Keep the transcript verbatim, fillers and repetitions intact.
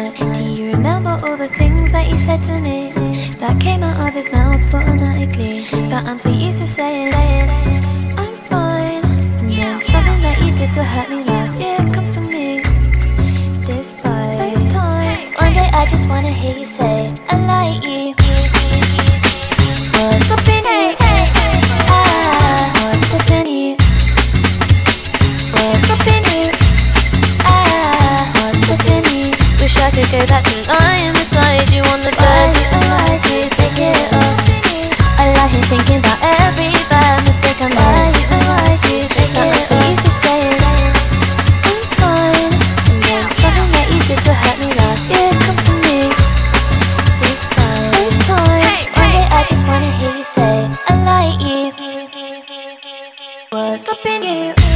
night. Do you remember all the things that you said to me? That came out of his mouth automatically. That I'm so used to saying, I'm fine. And then something that you did to hurt me last year comes to me. Despite those times, one day I just wanna hear you say, I like you. What's stopping you? Ah, what's stopping you? What's stopping you? Ah, what's stopping you? Wish I could go back to lying beside you on the bed. Why'd you pick it up? I lie here thinking about every bad mistake I made. Why'd you pick it up? I'm so used to saying I'm fine. And then something that you did to hurt me last year comes to me. Despite those times, one day I just wanna hear you say I like you. What's stopping you?